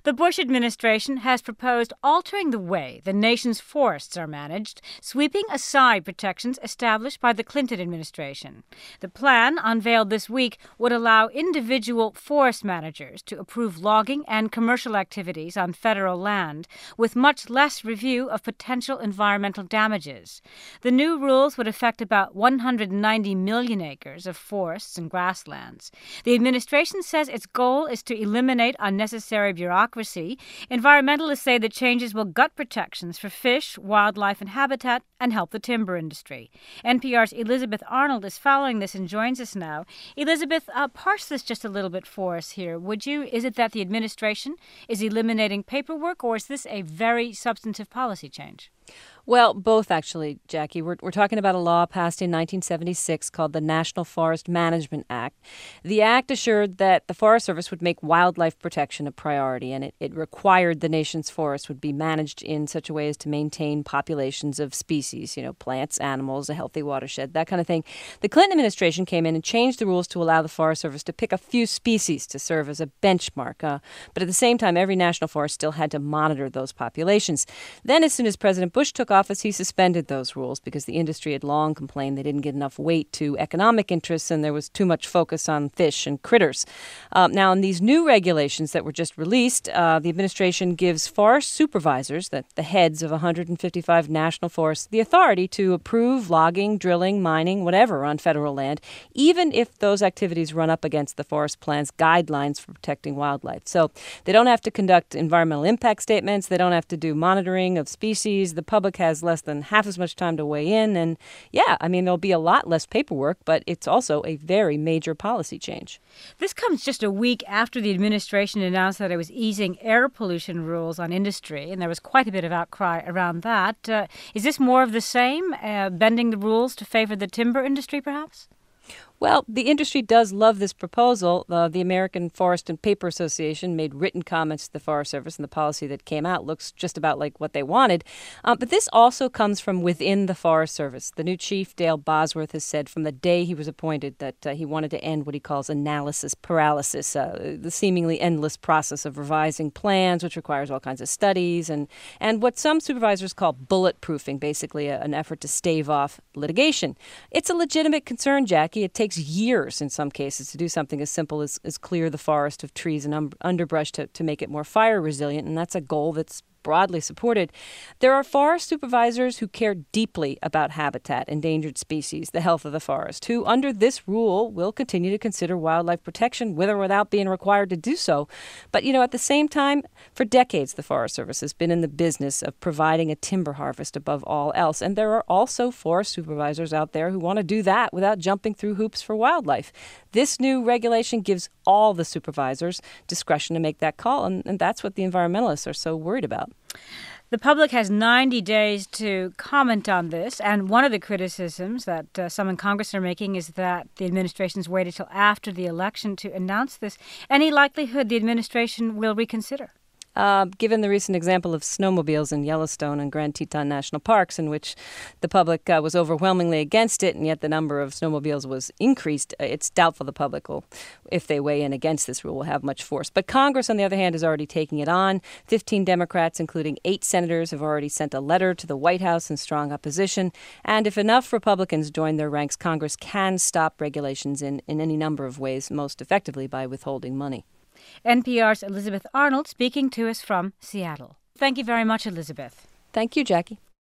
The Bush administration has proposed altering the way the nation's forests are managed, sweeping aside protections established by the Clinton administration. The plan, unveiled this week, would allow individual forest managers to approve logging and commercial activities on federal land with much less review of potential environmental damages. The new rules would affect about 190 million acres of forests and grasslands. The administration says its goal is to eliminate unnecessary bureaucracy. Environmentalists say the changes will gut protections for fish, wildlife, and habitat and help the timber industry. NPR's Elizabeth Arnold is following this and joins us now. Elizabeth, parse this just a little bit for us here, would you? Is it that the administration is eliminating paperwork, or is this a very substantive policy change? Well, both actually, Jackie. We're talking about a law passed in 1976 called the National Forest Management Act. The act assured that the Forest Service would make wildlife protection a priority, and it required the nation's forests would be managed in such a way as to maintain populations of species, plants, animals, a healthy watershed, that kind of thing. The Clinton administration came in and changed the rules to allow the Forest Service to pick a few species to serve as a benchmark. But at the same time, every national forest still had to monitor those populations. Then, as soon as President Bush took office, he suspended those rules because the industry had long complained they didn't get enough weight to economic interests and there was too much focus on fish and critters. Now, in these new regulations that were just released, the administration gives forest supervisors, the heads of 155 national forests, the authority to approve logging, drilling, mining, whatever on federal land, even if those activities run up against the forest plan's guidelines for protecting wildlife. So they don't have to conduct environmental impact statements. They don't have to do monitoring of species. The public has less than half as much time to weigh in. And there'll be a lot less paperwork, but it's also a very major policy change. This comes just a week after the administration announced that it was easing air pollution rules on industry, and there was quite a bit of outcry around that. Is this more of the same, bending the rules to favor the timber industry, perhaps? Well, the industry does love this proposal. The American Forest and Paper Association made written comments to the Forest Service, and the policy that came out looks just about like what they wanted. But this also comes from within the Forest Service. The new chief, Dale Bosworth, has said from the day he was appointed that he wanted to end what he calls analysis paralysis, the seemingly endless process of revising plans, which requires all kinds of studies, and what some supervisors call bulletproofing, basically an effort to stave off litigation. It's a legitimate concern, Jackie. It takes years in some cases to do something as simple as clear the forest of trees and underbrush to make it more fire resilient, and that's a goal that's broadly supported. There are forest supervisors who care deeply about habitat, endangered species, the health of the forest, who under this rule will continue to consider wildlife protection with or without being required to do so. But, at the same time, for decades, the Forest Service has been in the business of providing a timber harvest above all else. And there are also forest supervisors out there who want to do that without jumping through hoops for wildlife. This new regulation gives all the supervisors discretion to make that call, and that's what the environmentalists are so worried about. The public has 90 days to comment on this, and one of the criticisms that some in Congress are making is that the administration's waited till after the election to announce this. Any likelihood the administration will reconsider? Given the recent example of snowmobiles in Yellowstone and Grand Teton National Parks, in which the public was overwhelmingly against it, and yet the number of snowmobiles was increased, it's doubtful the public will, if they weigh in against this rule, will have much force. But Congress, on the other hand, is already taking it on. 15 Democrats, including 8 senators, have already sent a letter to the White House in strong opposition. And if enough Republicans join their ranks, Congress can stop regulations in any number of ways, most effectively by withholding money. NPR's Elizabeth Arnold speaking to us from Seattle. Thank you very much, Elizabeth. Thank you, Jackie.